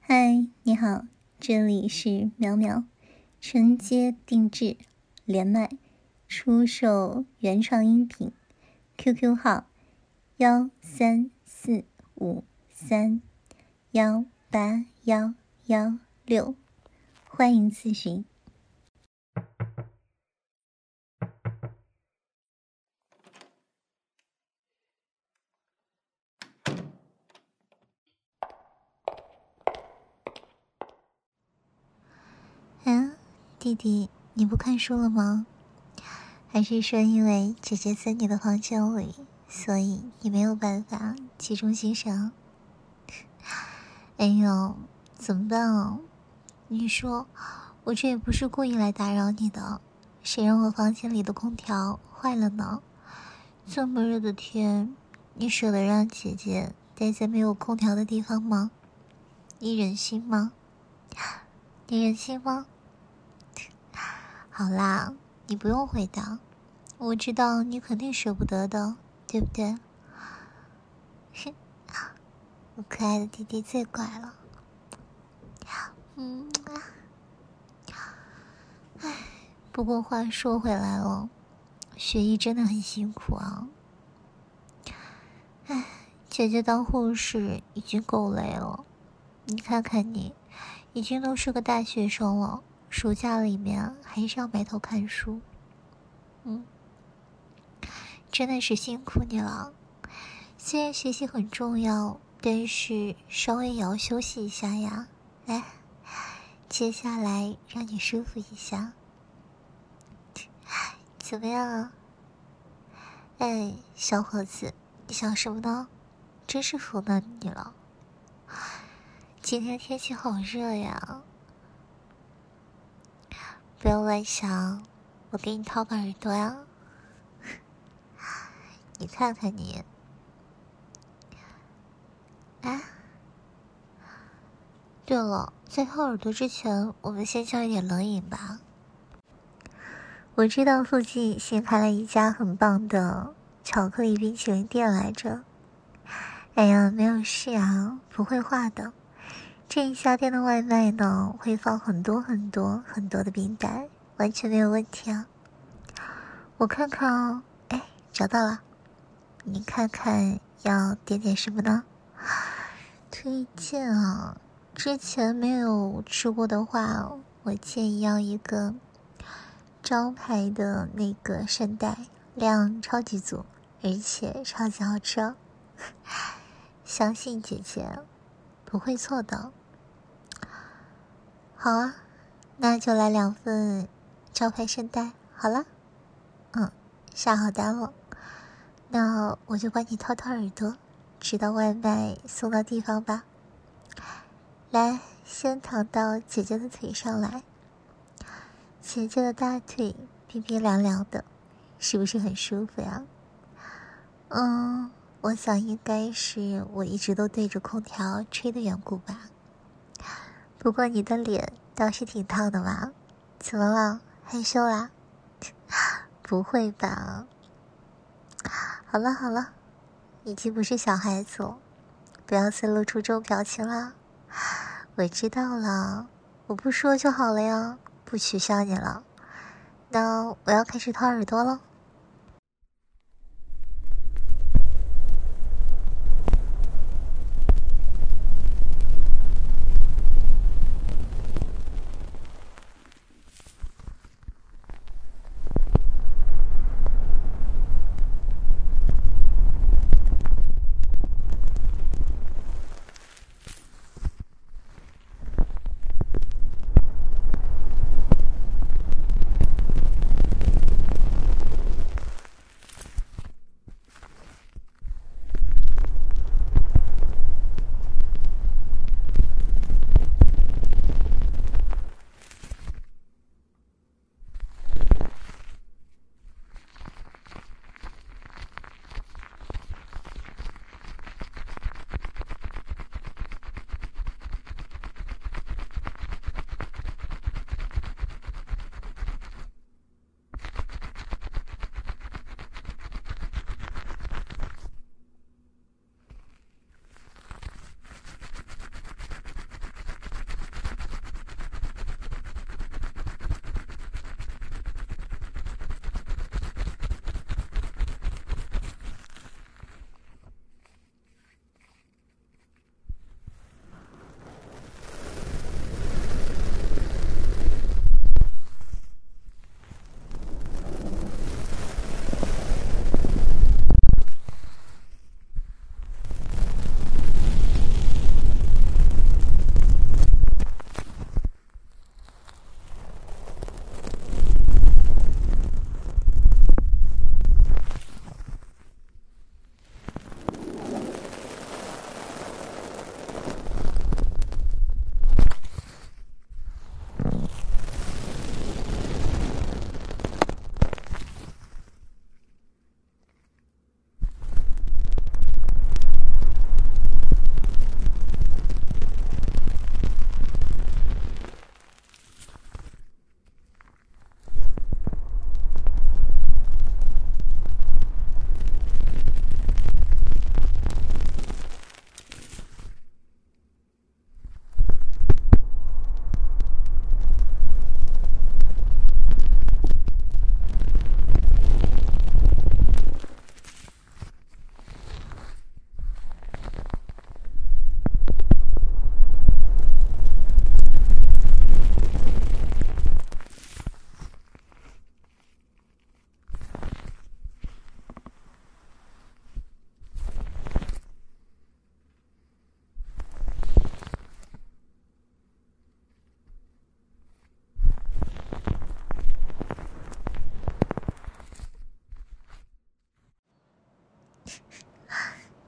嗨，你好，这里是苗苗，纯接定制，连麦，出售原创音频 ，QQ 号13453181116，欢迎咨询。弟弟，你不看书了吗？还是说因为姐姐在你的房间里，所以你没有办法集中欣赏？哎呦，怎么办啊？你说，我这也不是故意来打扰你的，谁让我房间里的空调坏了呢？这么热的天，你舍得让姐姐待在没有空调的地方吗？你忍心吗？你忍心吗？好啦，你不用回答，我知道你肯定舍不得的，对不对？我可爱的弟弟最乖了。不过话说回来了，学医真的很辛苦啊。姐姐当护士已经够累了，你看看你，已经都是个大学生了，暑假里面还是要埋头看书。真的是辛苦你了。虽然学习很重要，但是稍微也要休息一下呀。来，接下来让你舒服一下，怎么样啊？哎，小伙子，你想什么呢？真是服了你了。今天天气好热呀，不要乱想，我给你掏个耳朵呀。你看看你，对了，在掏耳朵之前，我们先叫一点冷饮吧。我知道附近新开了一家很棒的巧克力冰淇淋店来着。哎呀，没有事啊，不会化的。这一家店的外卖呢，会放很多很多很多的冰袋，完全没有问题啊。我看看哦，哎，找到了。你看看要点什么呢？推荐啊，之前没有吃过的话，我建议要一个招牌的那个圣代，量超级足，而且超级好吃哦。相信姐姐不会错的。好啊，那就来2份招牌圣代好了。下好单了，那我就帮你掏掏耳朵，直到外卖送到地方吧。来，先躺到姐姐的腿上来。姐姐的大腿冰冰凉凉的，是不是很舒服呀？我想应该是我一直都对着空调吹的缘故吧。不过你的脸倒是挺烫的嘛，怎么了？害羞啦？不会吧？好了好了，已经不是小孩子了，不要再露出这种表情啦。我知道了，我不说就好了呀，不取笑你了。那我要开始掏耳朵了。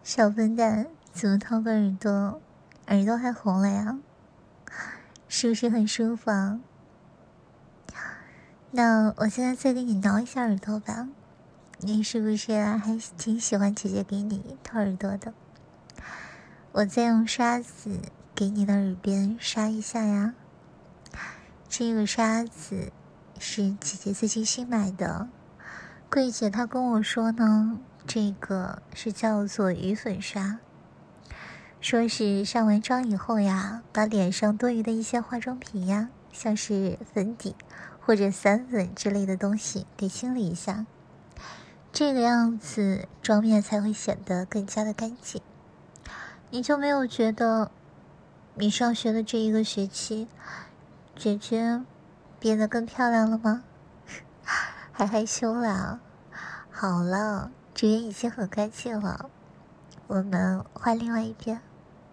小笨蛋，怎么掏个耳朵，耳朵还红了呀？是不是很舒服啊？那我现在再给你挠一下耳朵吧，你是不是还挺喜欢姐姐给你掏耳朵的？我再用刷子给你的耳边刷一下呀。这个刷子是姐姐最近新买的，柜姐她跟我说呢，这个是叫做鱼粉刷，说是上完妆以后呀，把脸上多余的一些化妆品呀，像是粉底或者散粉之类的东西给清理一下，这个样子妆面才会显得更加的干净。你就没有觉得你上学的这一个学期，姐姐变得更漂亮了吗？还害羞了？好了，这边已经很干净了，我们换另外一边。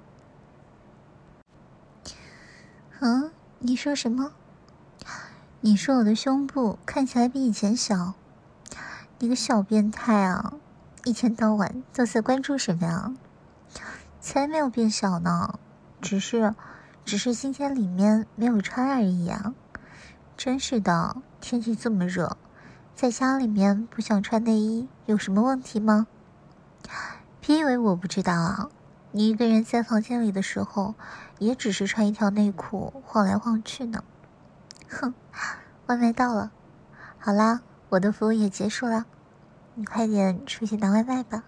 你说什么？你说我的胸部看起来比以前小？你个小变态啊！一天到晚都在关注什么呀？才没有变小呢，只是今天里面没有穿而已啊！真是的，天气这么热，在家里面不想穿内衣有什么问题吗？别以为我不知道啊！你一个人在房间里的时候，也只是穿一条内裤晃来晃去呢。哼，外卖到了，好啦，我的服务也结束了，你快点出去拿外卖吧。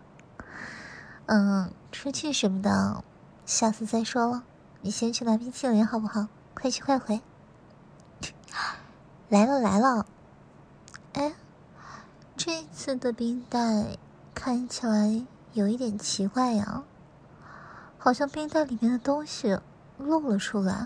出去什么的，下次再说了。你先去拿冰淇淋好不好？快去快回。来了。哎，这次的冰袋看起来有一点奇怪呀，好像冰袋里面的东西露了出来。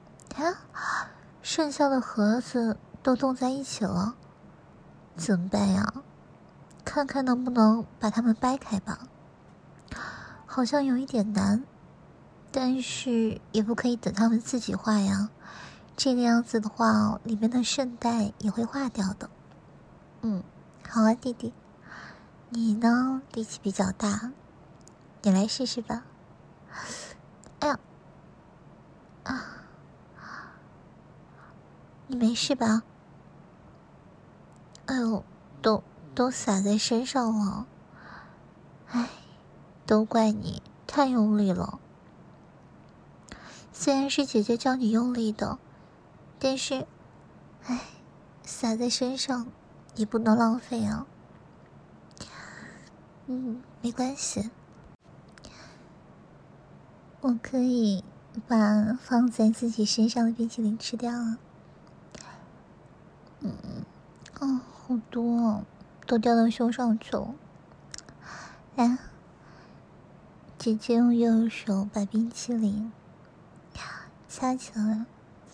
剩下的盒子都冻在一起了，怎么办呀？看看能不能把它们掰开吧。好像有一点难，但是也不可以等它们自己化呀。这个样子的话，里面的圣代也会化掉的。好啊，弟弟，你呢力气比较大，你来试试吧。哎呀，你没事吧？哎呦，都洒在身上了。哎，都怪你太用力了。虽然是姐姐叫你用力的，但是，洒在身上也不能浪费啊。没关系，我可以把放在自己身上的冰淇淋吃掉啊。好多哦，都掉到胸上去了。来，姐姐用右手把冰淇淋掐起来，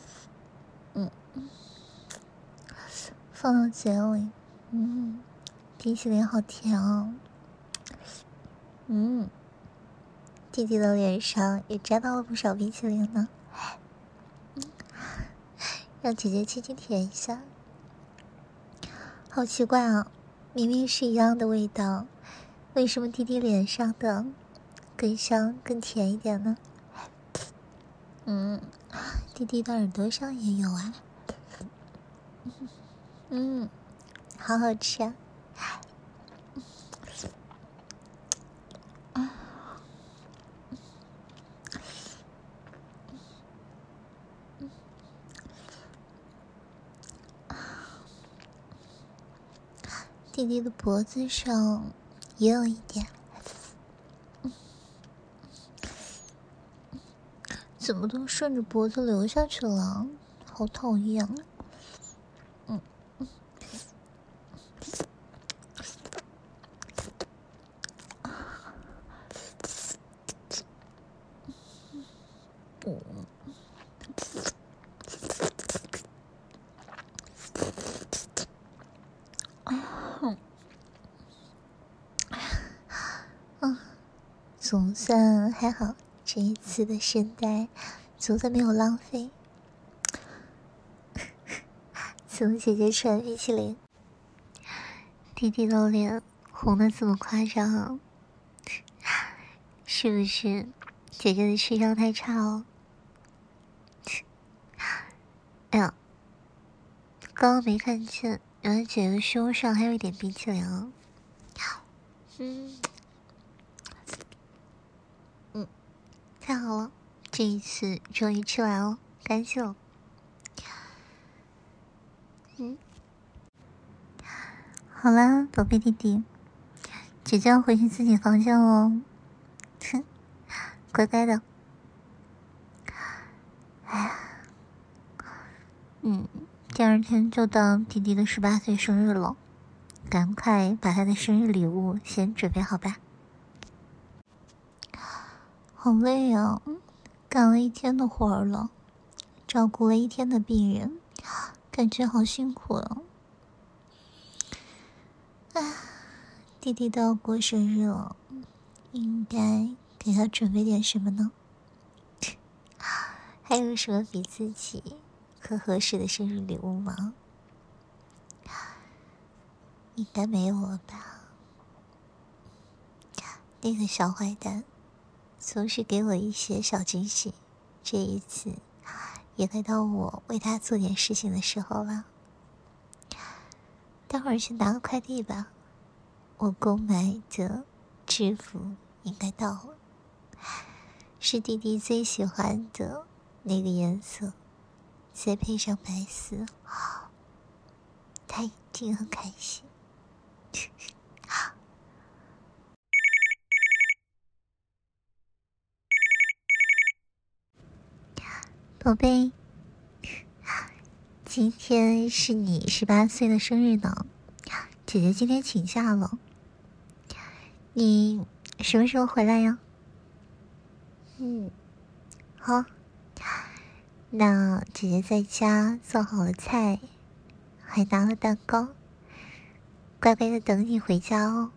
放到嘴里。冰淇淋好甜哦。弟弟的脸上也沾到了不少冰淇淋呢。让姐姐轻轻舔一下。好奇怪啊，明明是一样的味道，为什么弟弟脸上的更香更甜一点呢？弟弟的耳朵上也有啊。好好吃啊。弟弟的脖子上也有一点。怎么都顺着脖子流下去了，好讨厌。总算还好，这一次的圣代总算没有浪费。怎么姐姐吃完冰淇淋，弟弟的脸红得这么夸张啊？ 是不是姐姐的吃相太差了？哎呀，刚刚没看见，原来姐姐的胸上还有一点冰淇淋啊。太好了，这一次终于吃完了，干净了。好啦，宝贝弟弟，姐姐要回去自己房间了，哼，乖乖的。哎呀，第二天就到弟弟的18岁生日了，赶快把他的生日礼物先准备好吧。好累啊，干了一天的活儿了，照顾了一天的病人，感觉好辛苦啊。弟弟都要过生日了，应该给他准备点什么呢？还有什么比自己更合适的生日礼物吗？应该没有了吧。那个小坏蛋总是给我一些小惊喜，这一次也该到我为他做点事情的时候了。待会儿去拿个快递吧，我购买的制服应该到了，是弟弟最喜欢的那个颜色，再配上白丝，他一定很开心。宝贝，今天是你18岁的生日呢，姐姐今天请假了，你什么时候回来呀？好，那姐姐在家做好了菜，还拿了蛋糕，乖乖的等你回家哦。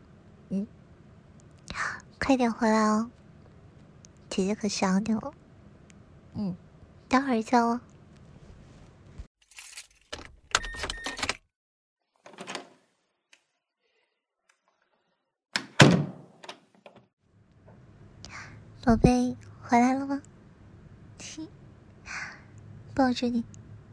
快点回来哦，姐姐可想你了。待会儿叫哦。宝贝，回来了吗？抱着你，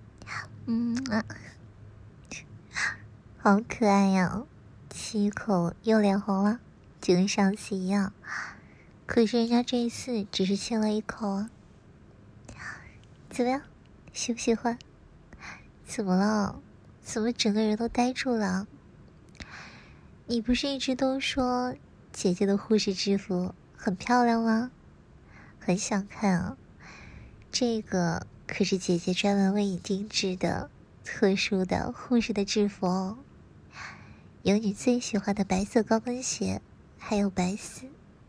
好可爱呀，亲一口又脸红了，就跟上次一样。可是人家这一次只是亲了一口啊。怎么样，喜不喜欢？怎么了？怎么整个人都呆住了？你不是一直都说姐姐的护士制服很漂亮吗？很想看啊。这个可是姐姐专门为你定制的特殊的护士的制服哦，有你最喜欢的白色高跟鞋，还有白丝。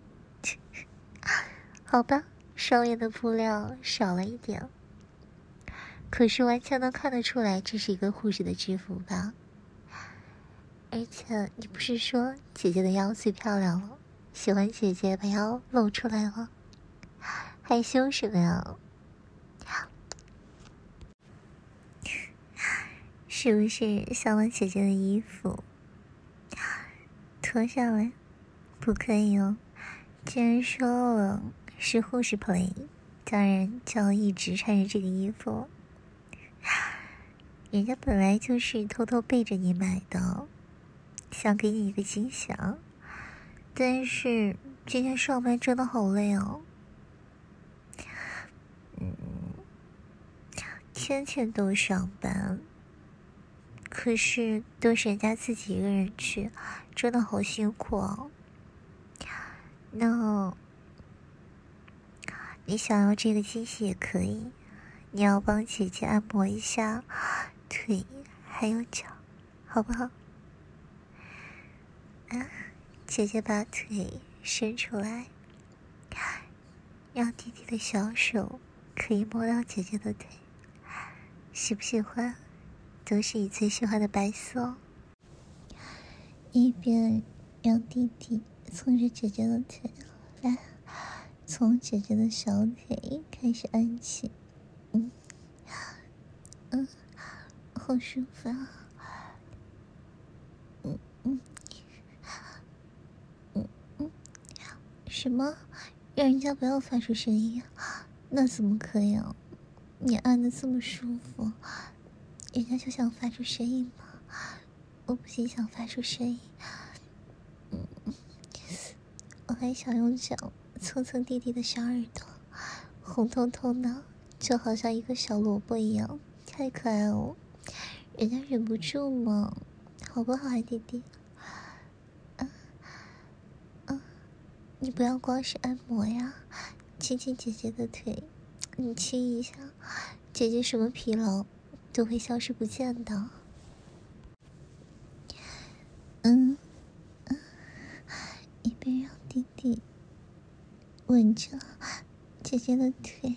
好吧，上面的布料少了一点，可是完全能看得出来这是一个护士的制服吧。而且你不是说姐姐的腰最漂亮了，喜欢姐姐把腰露出来了，害羞什么呀？是不是想把姐姐的衣服脱下来？不可以哦，既然说了是护士 play， 当然就要一直穿着这个衣服。人家本来就是偷偷背着你买的，想给你一个惊喜啊。但是今天上班真的好累哦。天天都上班，可是都是人家自己一个人去，真的好辛苦哦。那你想要这个惊喜也可以，你要帮姐姐按摩一下腿还有脚，好不好？姐姐把腿伸出来，让弟弟的小手可以摸到姐姐的腿，喜不喜欢？都是你最喜欢的白色哦。一边让弟弟蹭着姐姐的腿，来，从姐姐的小腿开始按起，好舒服啊。 什么？让人家不要发出声音？那怎么可以啊？你按的这么舒服，人家就想发出声音吗？我不仅想发出声音，我还想用脚蹭蹭弟弟的小耳朵，红彤彤的，就好像一个小萝卜一样，太可爱了，人家忍不住嘛，好不好啊，弟弟？你不要光是按摩呀，亲亲姐姐的腿，你亲一下，姐姐什么疲劳都会消失不见的。一边让弟弟吻着姐姐的腿，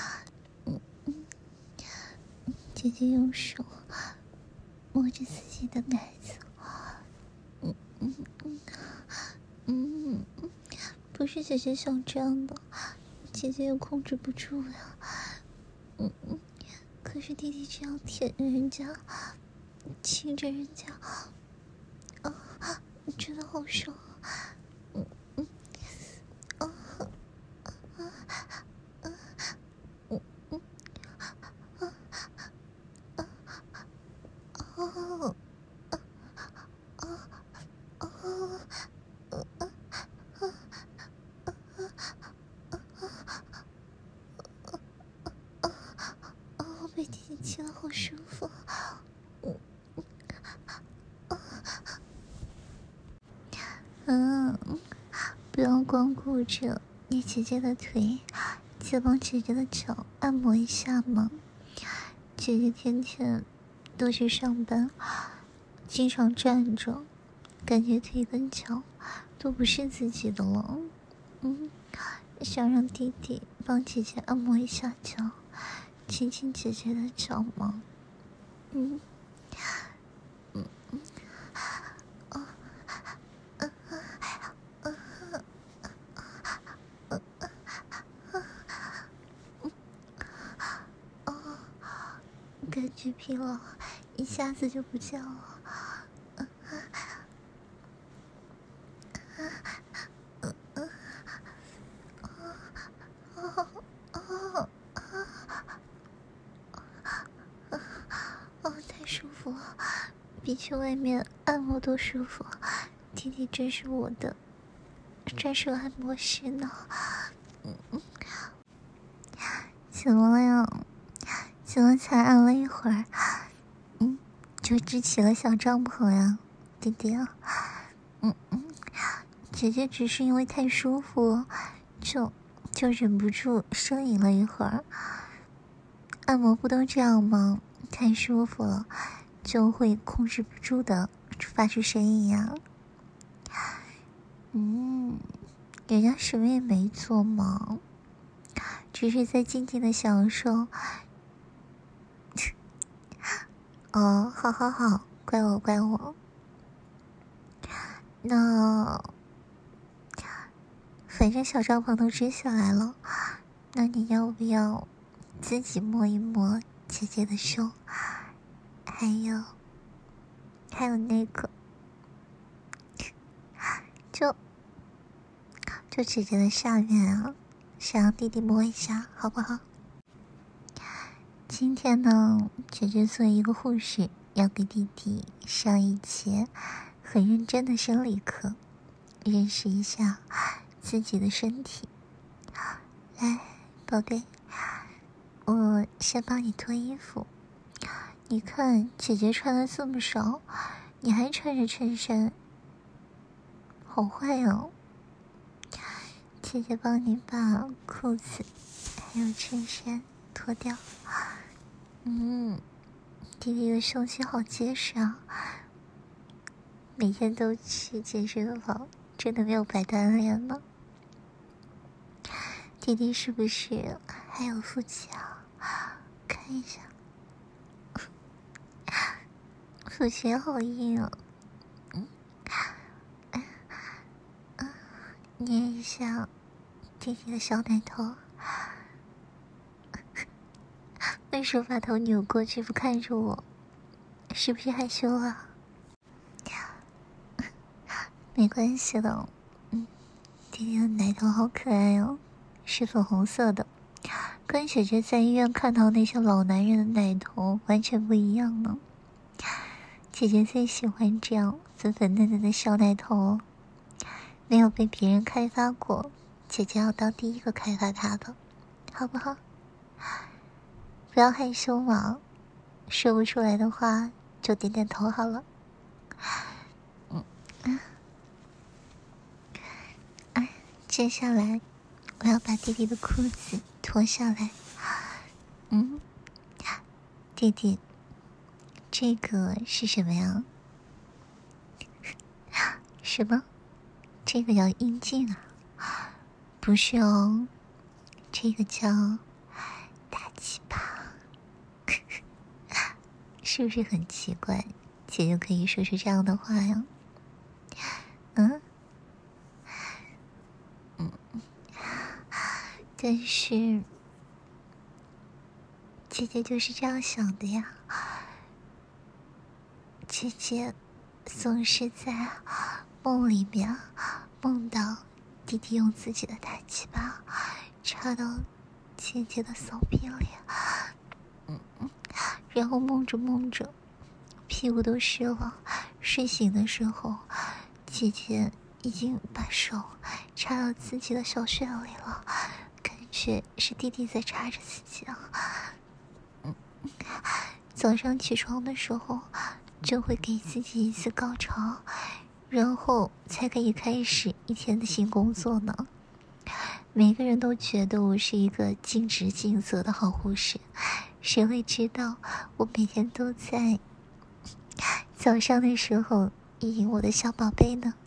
姐姐用手摸着自己的奶子，不是姐姐想这样的，姐姐也控制不住呀。可是弟弟这样舔着人家，亲着人家，真的好爽。被弟弟亲了好舒服。不要光顾着捏姐姐的腿，再帮姐姐的脚按摩一下嘛。姐姐天天都去上班，经常站着，感觉腿跟脚都不是自己的了。想让弟弟帮姐姐按摩一下脚，亲亲姐姐的脚吗？感觉疲劳一下子就不见了。太舒服了，比去外面按摩都舒服。弟弟真是我的专属按摩师呢。怎么了呀？怎么才按了一会儿，就支起了小帐篷呀，弟弟啊？姐姐只是因为太舒服，就忍不住呻吟了一会儿。按摩不都这样吗？太舒服了，就会控制不住的发出声音呀。人家什么也没做嘛，只是在静静的享受。好，怪我。那反正小帐篷都支起来了，那你要不要自己摸一摸姐姐的胸，还有那个，就姐姐的下面啊，想让弟弟摸一下，好不好？今天呢，姐姐作为一个护士，要给弟弟上一节很认真的生理课，认识一下自己的身体。来，宝贝，我先帮你脱衣服。你看姐姐穿的这么少，你还穿着衬衫，好坏哦。姐姐帮你把裤子还有衬衫脱掉。弟弟的胸肌好结实啊，每天都去健身房，真的没有白锻炼吗？弟弟是不是还有腹肌啊？看一下，腹肌好硬啊。捏一下弟弟的小奶头。为什么把头扭过去不看着我？是不是害羞啊？没关系的， 弟弟的奶头好可爱哦，是粉红色的，跟姐姐在医院看到那些老男人的奶头完全不一样呢。姐姐最喜欢这样粉粉嫩嫩的小奶头，没有被别人开发过，姐姐要当第一个开发它的，好不好？不要害羞嘛，说不出来的话就点点头好了。接下来我要把弟弟的裤子脱下来。弟弟，这个是什么呀？什么？这个叫阴茎啊？不是哦，这个叫大鸡巴。是不是很奇怪？姐姐可以说出这样的话呀？但是姐姐就是这样想的呀。姐姐总是在梦里面梦到弟弟用自己的大鸡巴插到姐姐的骚逼里，然后梦着梦着屁股都湿了，睡醒的时候姐姐已经把手插到自己的小穴里了，感觉是弟弟在插着自己啊。早上起床的时候就会给自己一次高潮，然后才可以开始一天的新工作呢。每个人都觉得我是一个尽职尽责的好护士，谁会知道我每天都在早上的时候意淫我的小宝贝呢？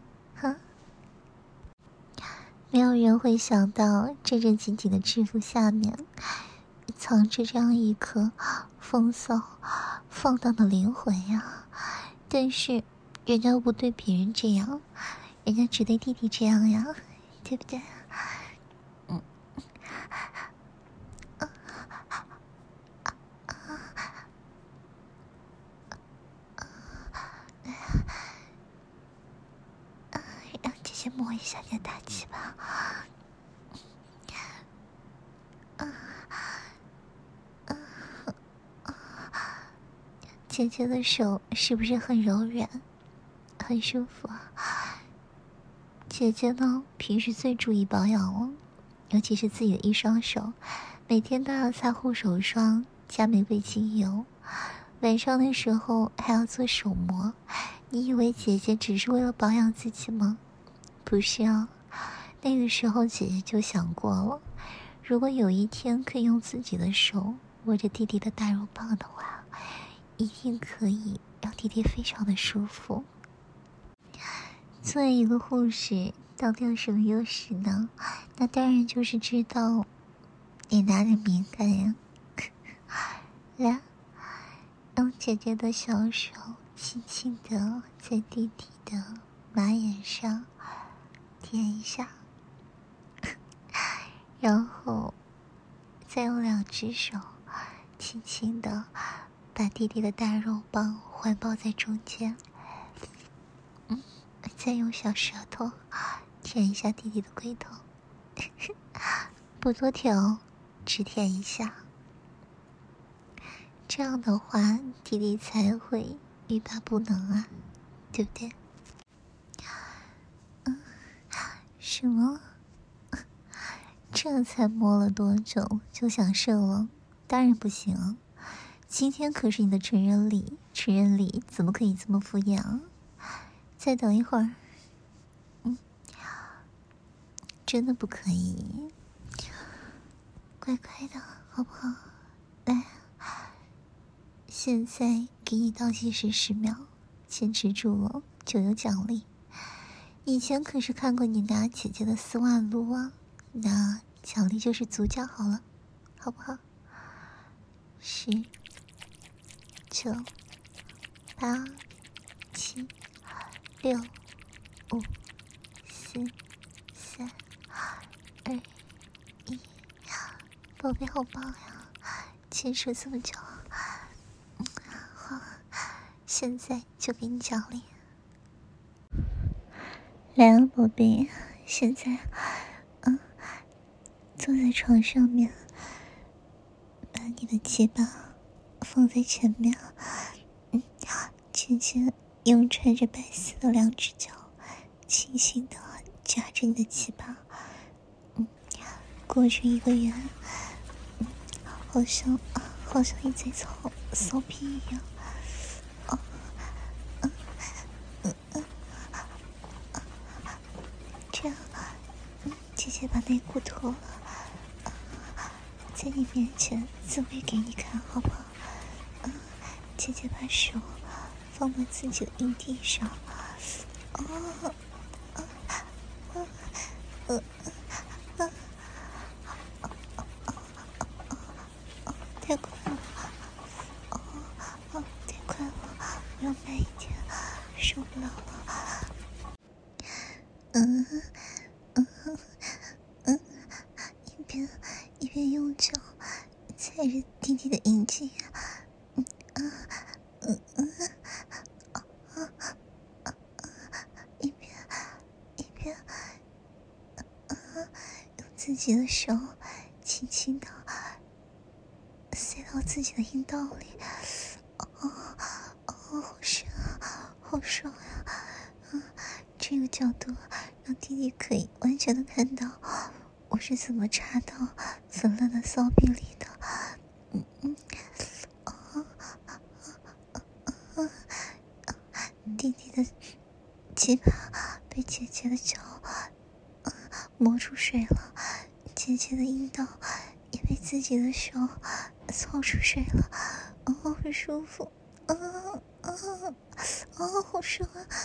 没有人会想到正正经经的制服下面藏着这样一颗风骚放荡的灵魂呀。但是人家不对别人这样，人家只对弟弟这样呀，对不对？让姐姐摸一下你的大鸡巴。姐姐的手是不是很柔软，很舒服啊？姐姐呢，平时最注意保养了，尤其是自己的一双手，每天都要擦护手霜加玫瑰精油，晚上的时候还要做手膜。你以为姐姐只是为了保养自己吗？不是啊，那个时候姐姐就想过了，如果有一天可以用自己的手握着弟弟的大肉棒的话，一定可以让弟弟非常的舒服。作为一个护士，到底有什么优势呢？那当然就是知道你哪里敏感呀。来，用姐姐的小手轻轻的在弟弟的马眼上点一下，然后再用2只手轻轻的把弟弟的大肉棒环抱在中间，再用小舌头舔一下弟弟的龟头，不多舔哦，只舔一下。这样的话，弟弟才会欲罢不能啊，对不对？什么？这才摸了多久就想射了？当然不行啊！今天可是你的成人礼，成人礼怎么可以这么敷衍啊？再等一会儿，真的不可以，乖乖的好不好？来，现在给你倒计时10秒，坚持住了就有奖励。以前可是看过你拿姐姐的丝袜撸啊，那奖励就是足奖好了，好不好？10、9、8、7、6、5、4、3、2、1，宝贝好棒呀，坚持这么久。好，现在就给你奖励。来啊，宝贝， 现在，坐在床上面，把你的鸡巴放在前面，姐姐用穿着白丝的两只脚，轻轻地夹着你的鸡巴，裹着一个圆，好像你在骚逼一样。这样，姐姐把内裤脱了，在你面前自慰给你看，好不好？姐姐把手放在自己的阴蒂上，太快了，太快了，我要慢一点，受不了了。一边用脚踩着弟弟的阴茎，一边用自己的手轻轻的塞到自己的阴道里，好深啊，好爽啊！这个角度让弟弟可以完全的看到我是怎么插到粉嫩的骚逼里的。弟弟的鸡巴被姐姐的脚磨出水了，姐姐的阴道也被自己的手操出水了，很舒服，好爽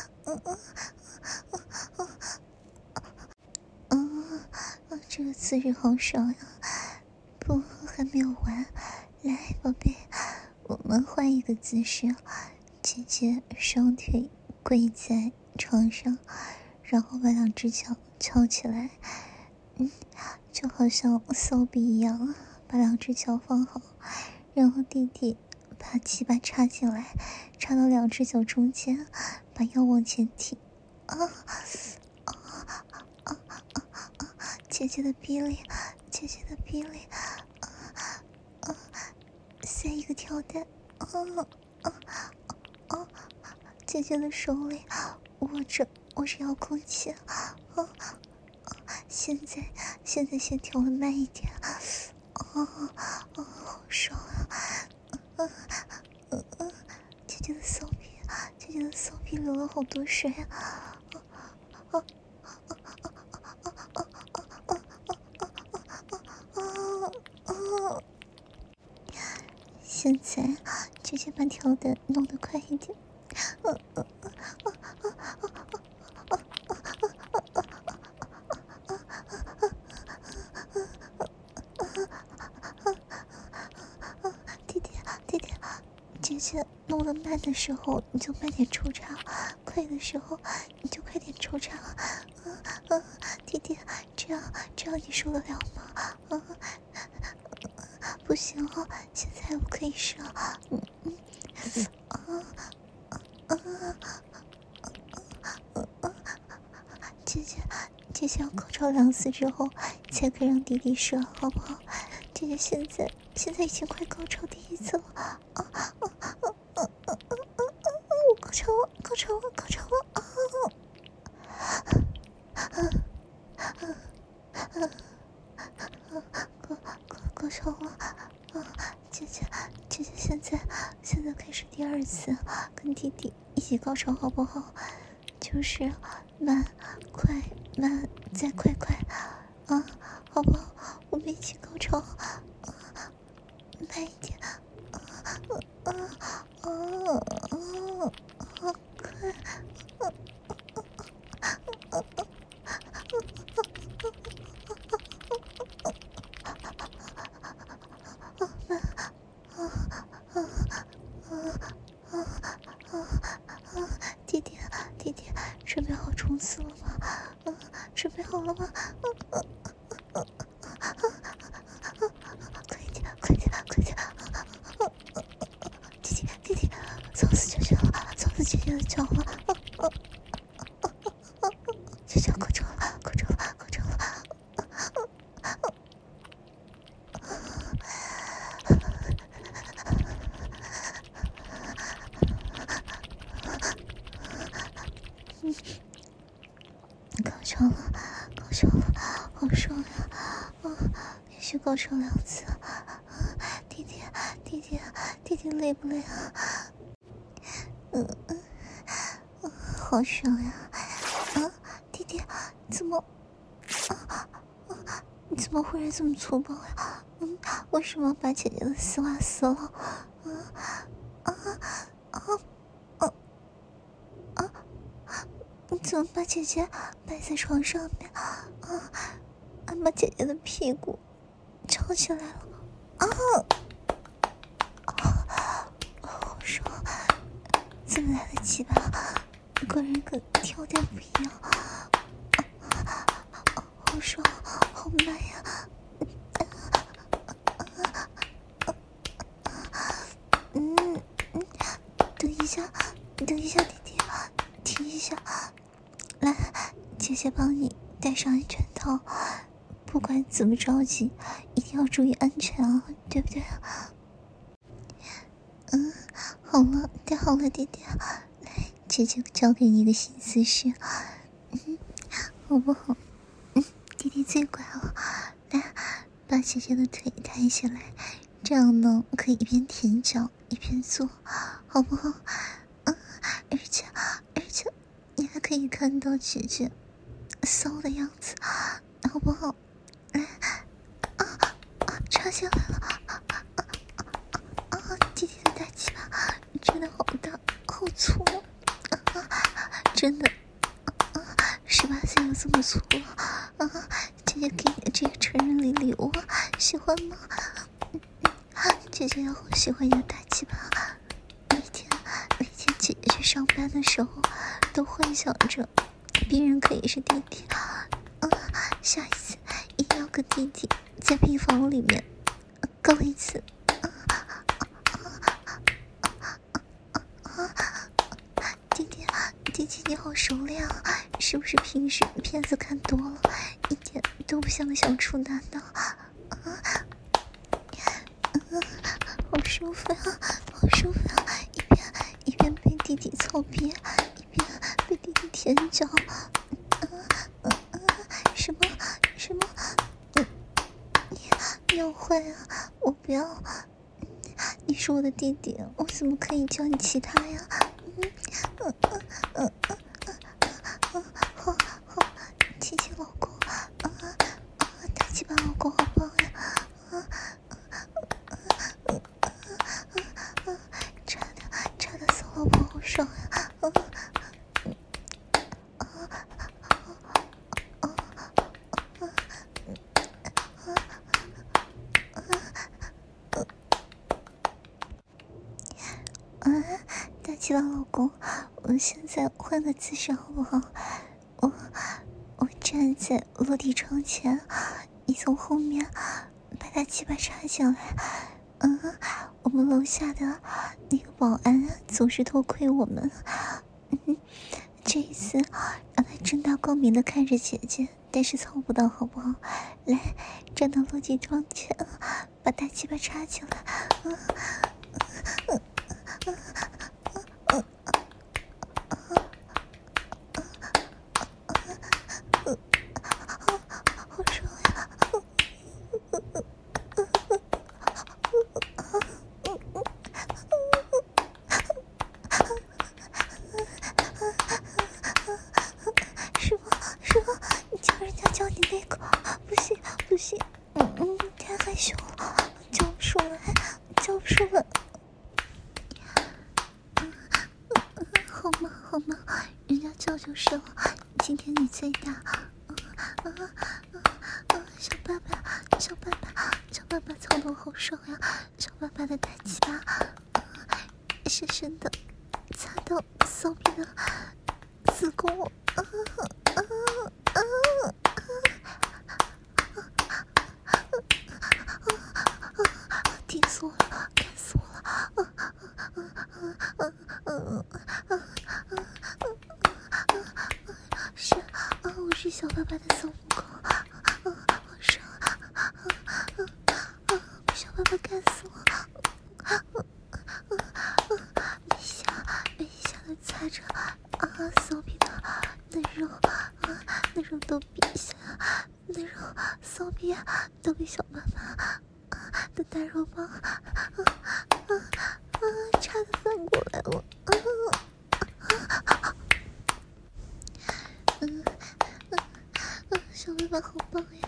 啊，这个姿势好爽呀！不，还没有完，来，宝贝，我们换一个姿势。姐姐双腿跪在床上，然后把两只脚翘起来，就好像骚逼一样，把两只脚放好，然后弟弟把鸡巴插进来，插到两只脚中间，把腰往前挺，姐姐的逼里，塞一个跳蛋，姐姐的手里握着遥控器，现在先调的慢一点，好爽啊！姐姐的骚逼流了好多水啊！现在姐姐把调的弄得快一点，弟弟，姐姐弄得慢的时候你就慢点抽插，快的时候你就快点抽插，弟弟，这样你受得了吗？不行哦，现在我可以射，姐姐要高潮2次之后才可以让弟弟射，好不好？姐姐现在已经快高潮第1次了，我高潮了，高潮了，姐姐现在开始第2次，跟弟弟一起高潮好不好？就是慢快慢再快好不好？我们一起高潮，慢一点，快。弟弟，准备好冲刺了吗？准备好了吗？快点！弟弟，找死！ 高潮2次。弟弟累不累啊？好爽呀！弟弟怎么你怎么忽然这么粗暴呀？为什么把姐姐的丝袜撕了？你怎么把姐姐摆在床上面？还把姐姐的屁股翘起来了！好爽！怎么来得及吧？果然跟跳点不一样。好爽，好慢呀！等一下，弟弟，停一下，来，姐姐帮你戴上安全套。不管怎么着急，一定要注意安全啊，对不对？好了，戴好了，弟弟，来，姐姐教给你一个新姿势，好不好？弟弟最乖了，来，把姐姐的腿抬起来，这样呢，可以一边舔脚一边做，好不好？而且，你还可以看到姐姐骚的样子，好不好？来，插进来了，弟弟的大鸡巴真的好大，好粗真的，18岁有这么粗了姐姐给你的这个成人礼物喜欢吗？姐姐也好喜欢你的大鸡巴，每天姐姐去上班的时候都幻想着别人可以是弟弟，下一次一定要跟弟弟在病房里面搞一次。弟弟你好熟练啊，是不是平时片子看多了，一点都不像个小处男的？好舒服啊，好舒服啊！一边被弟弟操憋，一边被弟弟舔脚。什么？你要坏啊！我不要！你是我的弟弟，我怎么可以叫你其他呀？好，亲亲老公，大鸡巴老公好棒呀！插的骚老婆好爽呀！大鸡巴老公，我现在换个姿势好不好？我站在落地窗前，你从后面把大鸡巴插进来。我们楼下的那个保安总是偷窥我们，这一次让他正大光明的看着姐姐，但是操不到好不好？来，站到落地窗前，把大鸡巴插进来。好爽呀！是吗？你叫人家叫你那个，不行，太害羞了，叫不出来。好吗，人家叫就是了。今天你最大。小爸爸操得好爽呀！小爸爸的大鸡巴深深的插到骚逼的子宫。顶死我了，干死我了！我是小爸爸的小母狗，好爽！小爸爸干死我！每一下都擦着骚逼的嫩肉，嫩肉都比一下，嫩肉骚逼都比小爸爸大肉棒，差点翻过来了，小爸爸好棒呀，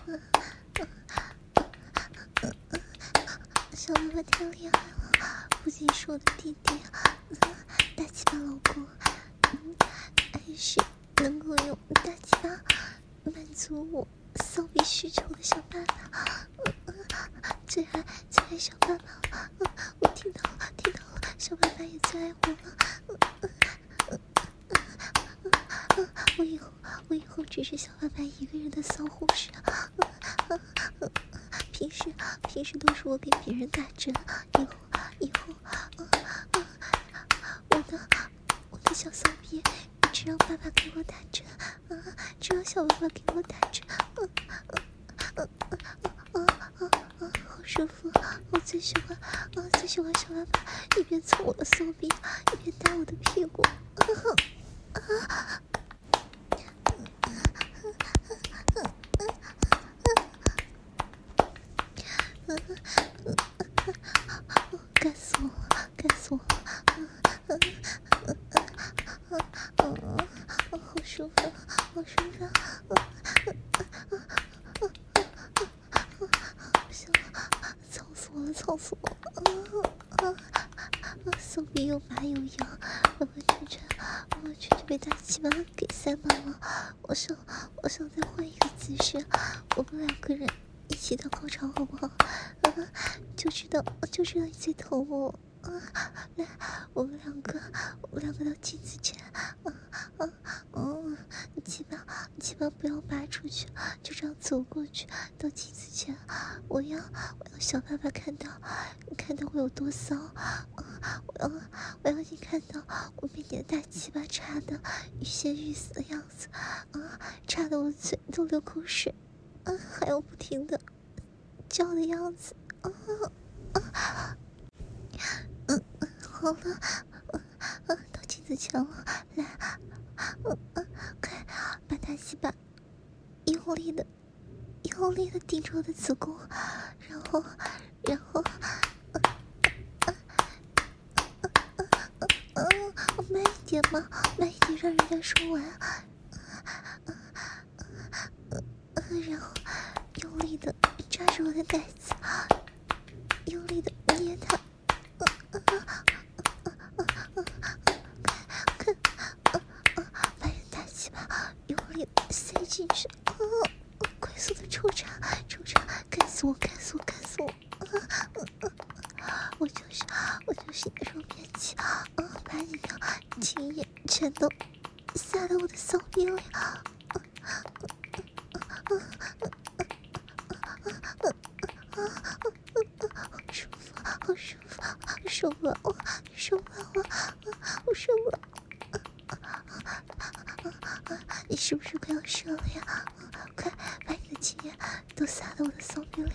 小爸爸太厉害了，不仅是我的弟弟，大鸡巴老公，还是能够用大鸡巴满足我骚逼需求的小爸爸，最爱小爸爸，我听到了，小爸爸也最爱我了，我以后只是小爸爸一个人的骚护士，平时都是我给别人打针，以后，我的小骚逼，只让爸爸给我打针，只让小爸爸给我打针，好舒服，我最喜欢小爸爸一边蹭我的骚逼，一边打我的屁股，干死我了，好舒服，行了，操死我了，骚逼又麻又痒，完全被大鸡巴给塞满了，我想再换一个姿势，我们两个人一起到高潮好不好？就知道你最疼我，来，我们两个到镜子前，鸡巴不要拔出去，就这样走过去到镜子前，我要小爸爸看到我有多骚，我要你看到我被你的大鸡巴插的欲仙欲死的样子，插的我嘴都流口水，还有不停的叫的样子，好了，到镜子前了，来，快把大鸡巴用力的顶住我的子宫，然后，慢一点嘛，让人家说完，然后用力的抓住我的奶子，用力的捏它，把人大鸡巴用力的塞进去，快速的抽插，干死我！我就是你的肉便器，把你的精液全都撒到我的骚逼里，好舒服，受不了了，我受不了，你是不是快要射了呀？快把你的精液都撒到我的骚逼里，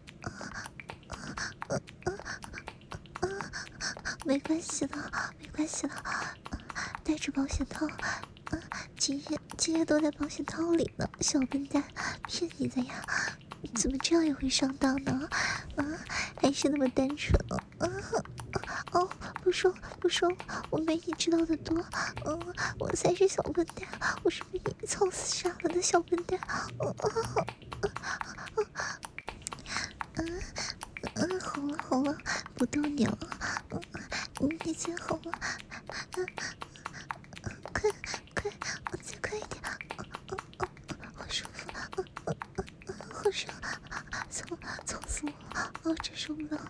没关系的，带着保险套，精液都在保险套里呢，小笨蛋，骗你的呀！怎么这样也会上当呢？还是那么单纯不说，我没你知道的多，我才是小笨蛋，我是被你操死傻了的小笨蛋，好了，不逗你了，你最好了，快，再快一点，好舒服，好爽，操死我，真受不了，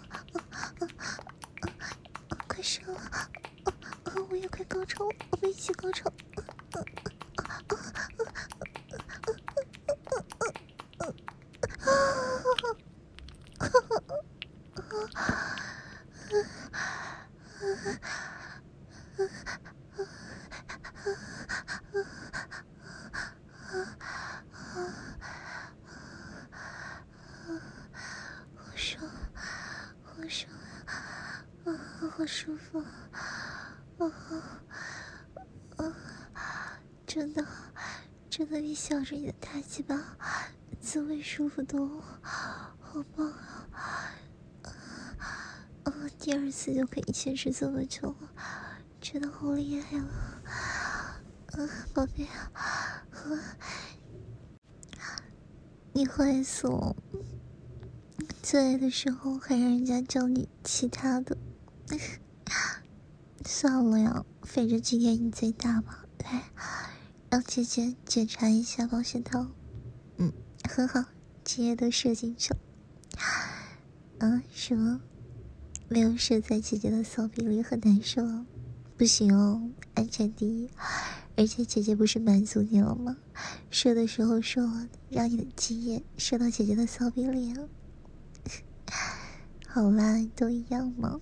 快射了，我也快高潮，我们一起高潮，好舒服，真的比小着你的大鸡巴滋味舒服多了，好棒啊！ 第二次就可以坚持这么久了，觉得好厉害了。宝贝，你坏死我！最爱的时候还让人家叫你其他的，算了呀，反正今天你最大嘛。来，让姐姐检查一下保险套。很好，今夜都射进去了。什么？没有射在姐姐的骚逼里很难受啊？不行哦，安全第一。而且姐姐不是满足你了吗？射的时候说了，让你的精液射到姐姐的骚逼里啊。好啦，都一样嘛。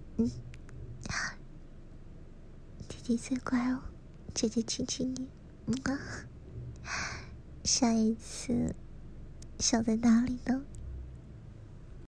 弟弟最乖哦，姐姐亲亲你。下一次想在哪里呢？